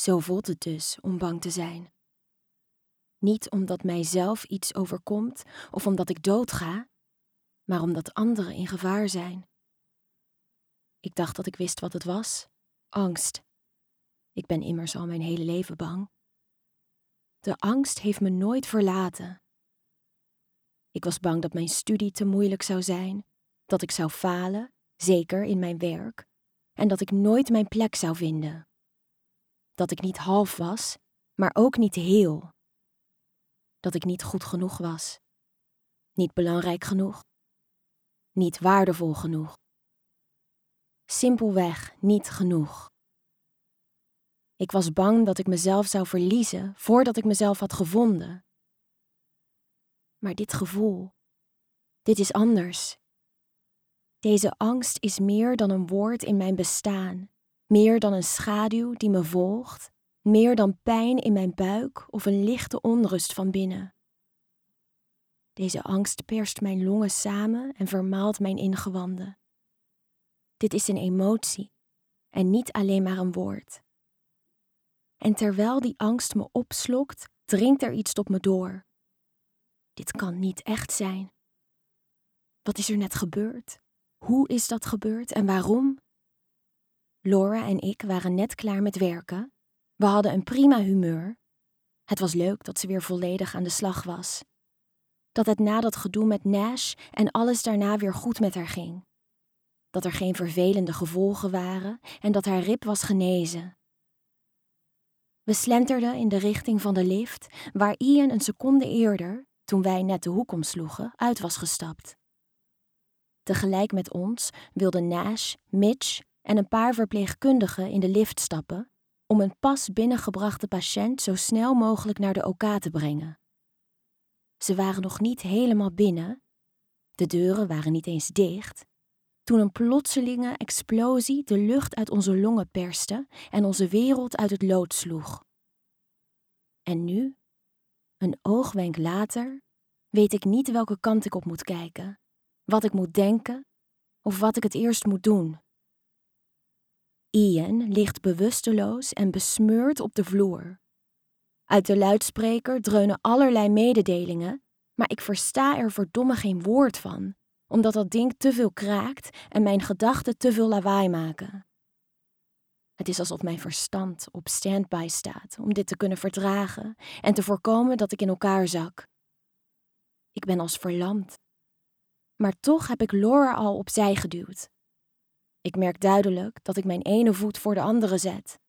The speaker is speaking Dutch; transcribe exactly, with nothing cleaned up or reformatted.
Zo voelt het dus om bang te zijn. Niet omdat mijzelf iets overkomt of omdat ik doodga, maar omdat anderen in gevaar zijn. Ik dacht dat ik wist wat het was. Angst. Ik ben immers al mijn hele leven bang. De angst heeft me nooit verlaten. Ik was bang dat mijn studie te moeilijk zou zijn, dat ik zou falen, zeker in mijn werk, en dat ik nooit mijn plek zou vinden. Dat ik niet half was, maar ook niet heel. Dat ik niet goed genoeg was. Niet belangrijk genoeg. Niet waardevol genoeg. Simpelweg niet genoeg. Ik was bang dat ik mezelf zou verliezen voordat ik mezelf had gevonden. Maar dit gevoel, dit is anders. Deze angst is meer dan een woord in mijn bestaan, meer dan een schaduw die me volgt, meer dan pijn in mijn buik of een lichte onrust van binnen. Deze angst perst mijn longen samen en vermaalt mijn ingewanden. Dit is een emotie en niet alleen maar een woord. En terwijl die angst me opslokt, dringt er iets tot me door. Dit kan niet echt zijn. Wat is er net gebeurd? Hoe is dat gebeurd en waarom? Laura en ik waren net klaar met werken. We hadden een prima humeur. Het was leuk dat ze weer volledig aan de slag was. Dat het na dat gedoe met Nash en alles daarna weer goed met haar ging. Dat er geen vervelende gevolgen waren en dat haar rib was genezen. We slenterden in de richting van de lift, waar Ian een seconde eerder, toen wij net de hoek omsloegen, uit was gestapt. Tegelijk met ons wilden Nash, Mitch en een paar verpleegkundigen in de lift stappen om een pas binnengebrachte patiënt zo snel mogelijk naar de O K te brengen. Ze waren nog niet helemaal binnen, de deuren waren niet eens dicht, toen een plotselinge explosie de lucht uit onze longen perste en onze wereld uit het lood sloeg. En nu, een oogwenk later, weet ik niet welke kant ik op moet kijken, wat ik moet denken of wat ik het eerst moet doen. Ian ligt bewusteloos en besmeurd op de vloer. Uit de luidspreker dreunen allerlei mededelingen, maar ik versta er verdomme geen woord van, omdat dat ding te veel kraakt en mijn gedachten te veel lawaai maken. Het is alsof mijn verstand op standby staat om dit te kunnen verdragen en te voorkomen dat ik in elkaar zak. Ik ben als verlamd. Maar toch heb ik Laura al opzij geduwd. Ik merk duidelijk dat ik mijn ene voet voor de andere zet.